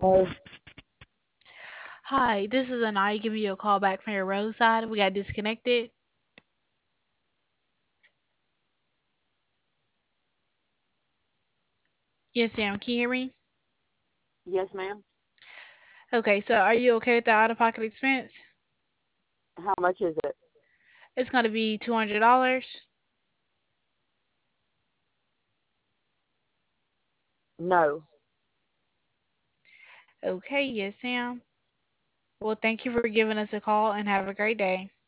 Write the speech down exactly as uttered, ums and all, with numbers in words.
Oh, Hi, this is Anaya giving you a call back from your roadside. We got disconnected. Yes, Sam, can you hear me? yes, ma'am. Okay, so are you okay with the out of pocket expense? How much is it? It's going to be two hundred dollars. No. Okay, yes, Sam. Well, thank you for giving us a call and have a great day.